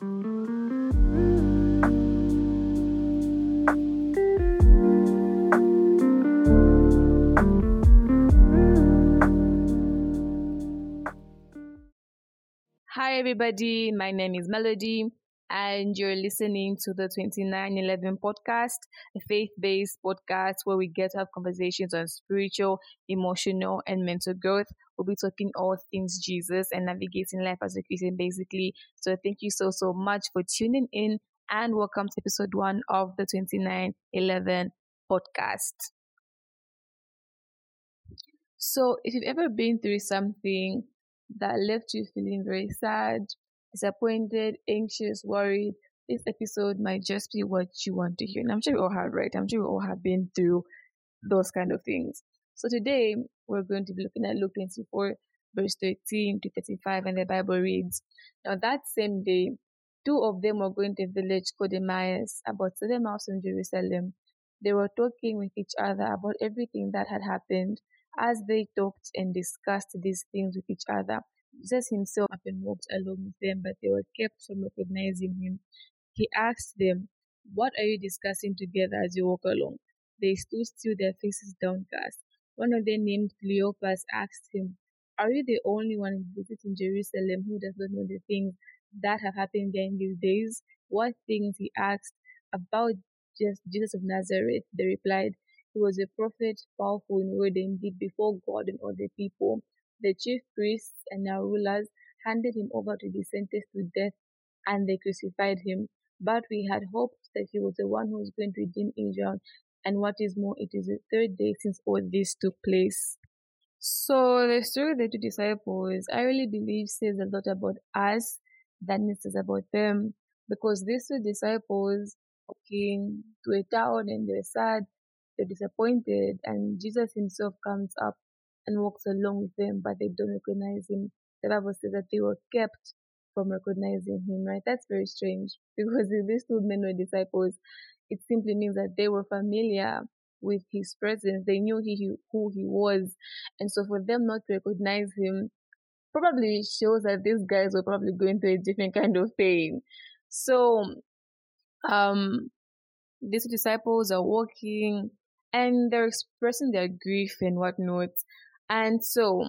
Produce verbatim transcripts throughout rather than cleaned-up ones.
Hi, everybody. My name is Melody, and you're listening to the twenty-nine eleven podcast, a faith based podcast where we get to have conversations on spiritual, emotional, and mental growth. We'll be talking all things Jesus and navigating life as a Christian, basically. So, thank you so, so much for tuning in, and welcome to episode one of the twenty-nine eleven podcast. So, if you've ever been through something that left you feeling very sad, disappointed, anxious, worried, this episode might just be what you want to hear. And I'm sure we all have, right? I'm sure we all have been through those kind of things. So today we're going to be looking at Luke twenty-four, verse thirteen to thirty-five, and the Bible reads, "Now that same day, two of them were going to a village called Emmaus, about seven miles from Jerusalem. They were talking with each other about everything that had happened. As they talked and discussed these things with each other, Jesus himself often walked along with them, but they were kept from recognizing him. He asked them, 'What are you discussing together as you walk along?' They stood still, their faces downcast. One of them, named Cleopas, asked him, 'Are you the only one visiting Jerusalem who does not know the things that have happened there in these days?' 'What things?' he asked. 'About just Jesus of Nazareth,' they replied. 'He was a prophet, powerful in word and deed before God and all the people. The chief priests and our rulers handed him over to be sentenced to death, and they crucified him. But we had hoped that he was the one who was going to redeem Israel. And what is more, it is the third day since all this took place.'" So the story of the two disciples, I really believe, says a lot about us than it says about them. Because these two disciples came to a town and they're sad, they're disappointed, and Jesus himself comes up and walks along with them, but they don't recognize him. The Bible says that they were kept from recognizing him, right? That's very strange, because if these two men were disciples, it simply means that they were familiar with his presence. They knew he, who he was. And so for them not to recognize him probably shows that these guys were probably going through a different kind of pain. So um these disciples are walking and they're expressing their grief and whatnot. And so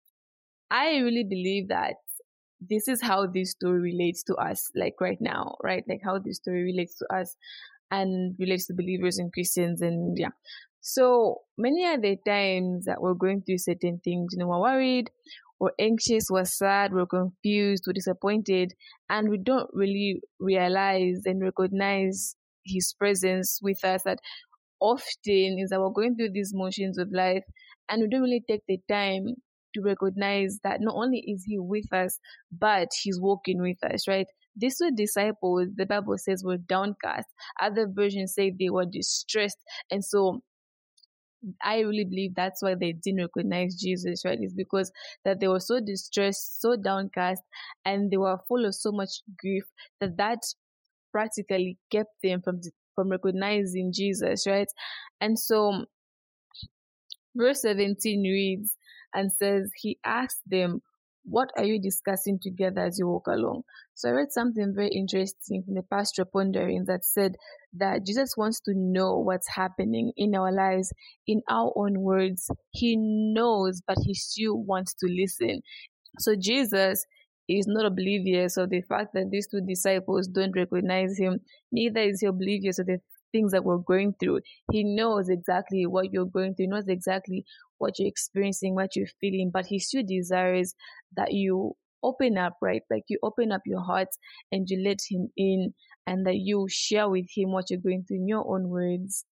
I really believe that this is how this story relates to us, like right now, right? Like how this story relates to us and relates to believers and Christians. And yeah. So many are the times that we're going through certain things, you know, we're worried, we're anxious, we're sad, we're confused, we're disappointed, and we don't really realize and recognize his presence with us. That often is that we're going through these motions of life and we don't really take the time to recognize that not only is he with us, but he's walking with us, right? These two disciples, the Bible says, were downcast. Other versions say they were distressed. And so I really believe that's why they didn't recognize Jesus, right? It's because that they were so distressed, so downcast, and they were full of so much grief that that practically kept them from from recognizing Jesus, right? And so verse seventeen reads and says, he asked them, "What are you discussing together as you walk along?" So I read something very interesting from the Pastor Pondering that said that Jesus wants to know what's happening in our lives in our own words. He knows, but he still wants to listen. So Jesus is not oblivious of the fact that these two disciples don't recognize him. Neither is he oblivious of the things that we're going through. He knows exactly what you're going through, he knows exactly what you're experiencing, what you're feeling, but he still desires that you open up, right? Like you open up your heart and you let him in, and that you share with him what you're going through in your own words.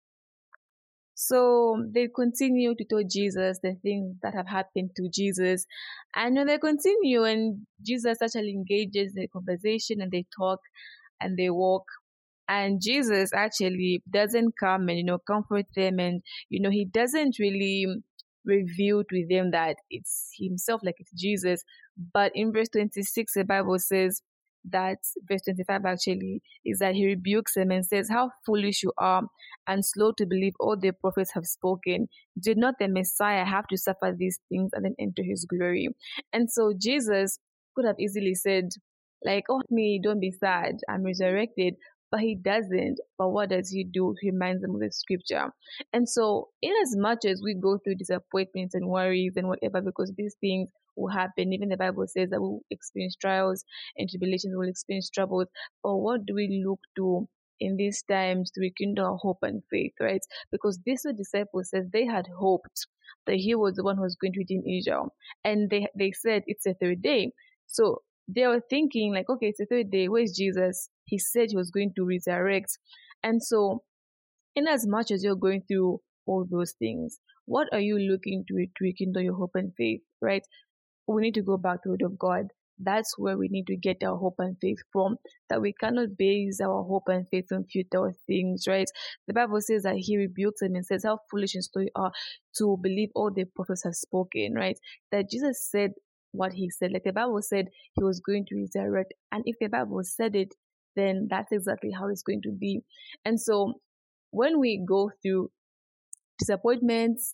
So they continue to tell Jesus the things that have happened to Jesus. And when they continue, and Jesus actually engages in the conversation and they talk and they walk. And Jesus actually doesn't come and, you know, comfort them. And, you know, he doesn't really reveal to them that it's himself, like it's Jesus. But in verse twenty-six, the Bible says, that verse twenty-five actually is that he rebukes them and says, "How foolish you are, and slow to believe all the prophets have spoken. Did not the Messiah have to suffer these things and then enter his glory?" And so Jesus could have easily said, Like, oh, me, don't be sad, I'm resurrected. But he doesn't. But what does he do? He reminds them of the scripture. And so, in as much as we go through disappointments and worries and whatever, because these things will happen, even the Bible says that we'll experience trials and tribulations, we'll experience troubles. But what do we look to in these times to rekindle our hope and faith, right? Because these two disciples says they had hoped that he was the one who was going to redeem Israel. And they they said it's the third day. So they were thinking like, okay, it's the third day. Where's Jesus? He said he was going to resurrect. And so, in as much as you're going through all those things, what are you looking to to rekindle your hope and faith, right? We need to go back to the word of God. That's where we need to get our hope and faith from. That we cannot base our hope and faith on futile things, right? The Bible says that he rebukes them and says how foolish and slow you are to believe all the prophets have spoken, right? That Jesus said what he said. Like the Bible said he was going to resurrect. And if the Bible said it, then that's exactly how it's going to be. And so when we go through disappointments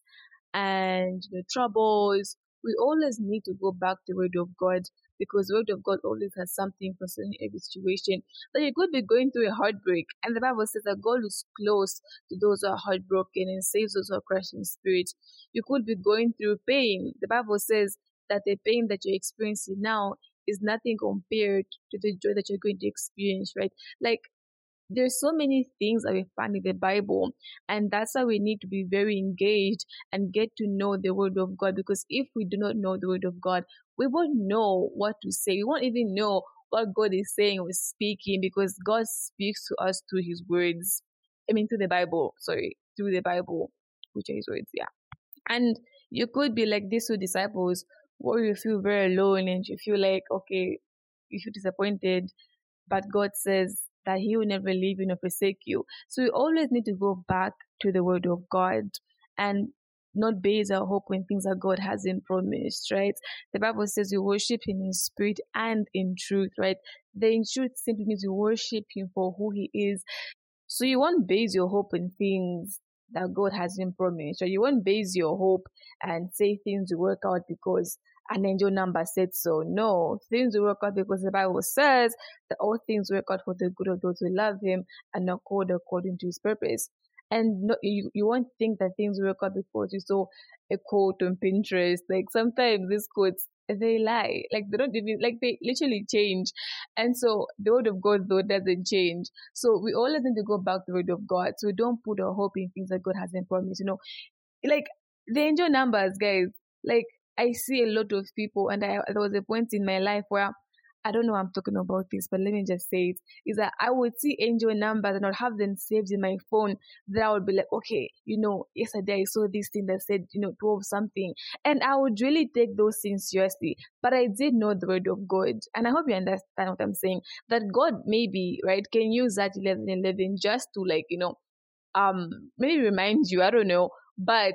and the troubles, we always need to go back to the word of God, because the word of God always has something concerning every situation. So you could be going through a heartbreak, and the Bible says that God is close to those who are heartbroken and saves those who are crushed in spirit. You could be going through pain. The Bible says that the pain that you're experiencing now is nothing compared to the joy that you're going to experience, right? Like, there's so many things that we find in the Bible, and that's why we need to be very engaged and get to know the word of God. Because if we do not know the word of God, we won't know what to say. We won't even know what God is saying or speaking, because God speaks to us through his words. I mean, through the Bible, sorry, through the Bible, which are his words, yeah. And you could be like these two disciples, where you feel very alone and you feel like, okay, you feel disappointed, but God says that he will never leave you nor forsake you. So we always need to go back to the word of God and not base our hope on things that God hasn't promised, right? The Bible says you worship him in spirit and in truth, right? The in truth simply means you worship him for who he is. So you won't base your hope on things that God hasn't promised, or you won't base your hope and say things will work out because an angel number said so. No, things will work out because the Bible says that all things work out for the good of those who love him and are called according to his purpose. And no, you, you won't think that things will work out because you saw a quote on Pinterest. Like sometimes these quotes, they lie. Like they don't even, like they literally change. And so the word of God though doesn't change. So we always need to go back to the word of God. So we don't put our hope in things that God hasn't promised. You know, like the angel numbers, guys. Like I see a lot of people, and I, there was a point in my life where I don't know why I'm talking about this, but let me just say it, is that I would see angel numbers and I'd have them saved in my phone. Then I would be like, okay, you know, yesterday I saw this thing that said, you know, twelve something. And I would really take those things seriously. But I did know the word of God. And I hope you understand what I'm saying. That God maybe, right, can use that eleven eleven just to like, you know, um, maybe remind you, I don't know. But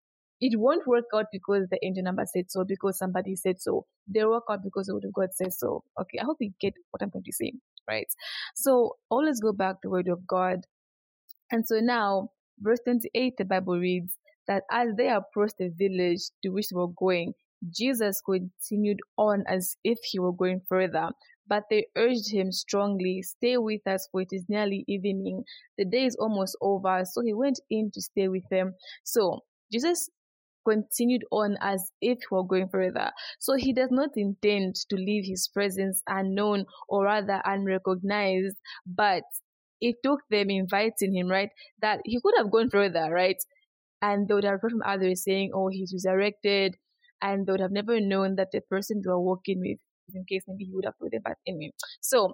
it won't work out because the angel number said so, because somebody said so. They work out because the word of God says so. Okay, I hope you get what I'm going to say, right? So always go back to the word of God. And so now, verse twenty-eight, the Bible reads that as they approached the village to which they were going, Jesus continued on as if he were going further. But they urged him strongly, stay with us, for it is nearly evening. The day is almost over. So he went in to stay with them. So Jesus continued on as if he were going further. So he does not intend to leave his presence unknown or rather unrecognized, but it took them inviting him, right? That he could have gone further, right? And they would have heard from others saying, oh, he's resurrected, and they would have never known that the person they were walking with, in case maybe he would have told them, but anyway. So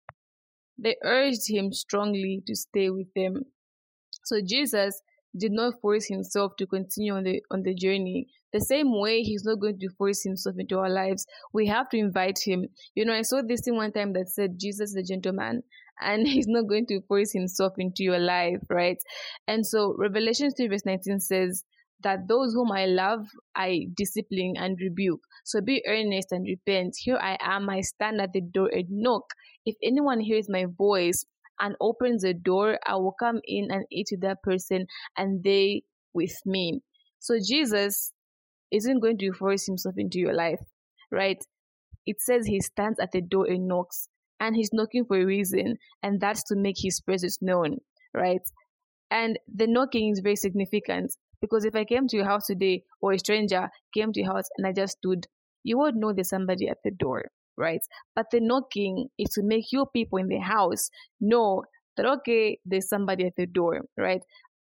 they urged him strongly to stay with them. So Jesus did not force himself to continue on the on the journey. The same way he's not going to force himself into our lives. We have to invite him. You know, I saw this thing one time that said Jesus is a gentleman and he's not going to force himself into your life, right? And so Revelation three verse nineteen says that those whom I love, I discipline and rebuke. So be earnest and repent. Here I am, I stand at the door and knock. If anyone hears my voice and opens the door, I will come in and eat with that person and they with me. So Jesus isn't going to force himself into your life, right? it says he stands at the door and knocks, and he's knocking for a reason, and that's to make his presence known, right? And the knocking is very significant, because if I came to your house today, or a stranger came to your house and I just stood, you would know there's somebody at the door, right? But the knocking is to make your people in the house know that, okay, there's somebody at the door, right?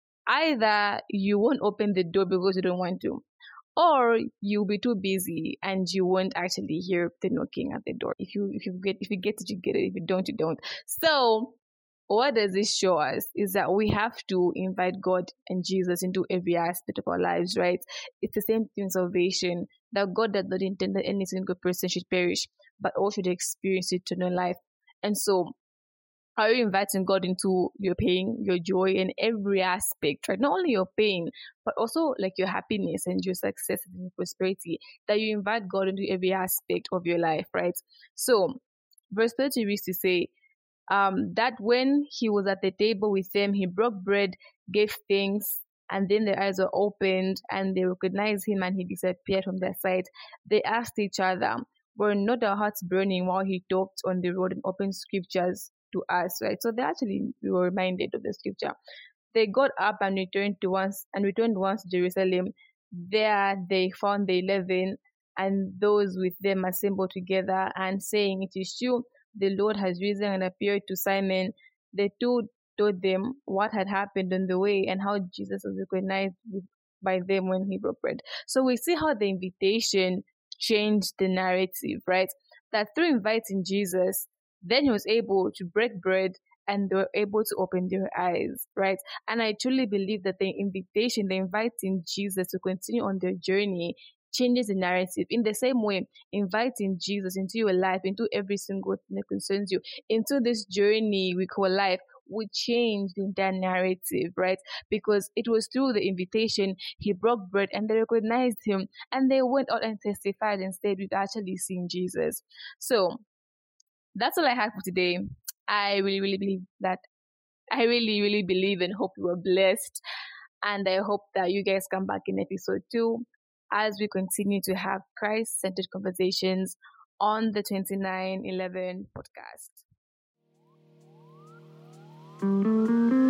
Either you won't open the door because you don't want to, or you'll be too busy and you won't actually hear the knocking at the door. If you if you get if you get it, you get it. If you don't, you don't. So what does this show us is that we have to invite God and Jesus into every aspect of our lives, right? It's the same thing in salvation, that God does not intend that any single person should perish, but all should experience eternal life. And so, are you inviting God into your pain, your joy, and every aspect, right? Not only your pain, but also like your happiness and your success and your prosperity, that you invite God into every aspect of your life, right? So, verse thirty reads to say, um, that when he was at the table with them, he broke bread, gave thanks, and then their eyes were opened and they recognized him and he disappeared from their sight. They asked each other, were not our hearts burning while he talked on the road and opened scriptures to us, right? So they actually were reminded of the scripture. They got up and returned to once and returned once to Jerusalem. There they found the eleven and those with them assembled together and saying, it is true, the Lord has risen and appeared to Simon. The two told them what had happened on the way and how Jesus was recognized with, by them when he broke bread. So we see how the invitation changed the narrative, right? That through inviting Jesus, then he was able to break bread and they were able to open their eyes, right? And I truly believe that the invitation, the inviting Jesus to continue on their journey, changes the narrative. In the same way, inviting Jesus into your life, into every single thing that concerns you, into this journey we call life, would change the entire narrative, right? Because it was through the invitation he broke bread and they recognized him and they went out and testified and said, we've actually seen Jesus. So that's all I have for today. I really, really believe that. I really, really believe and hope you were blessed. And I hope that you guys come back in episode two as we continue to have Christ-centered conversations on the twenty-nine eleven podcast.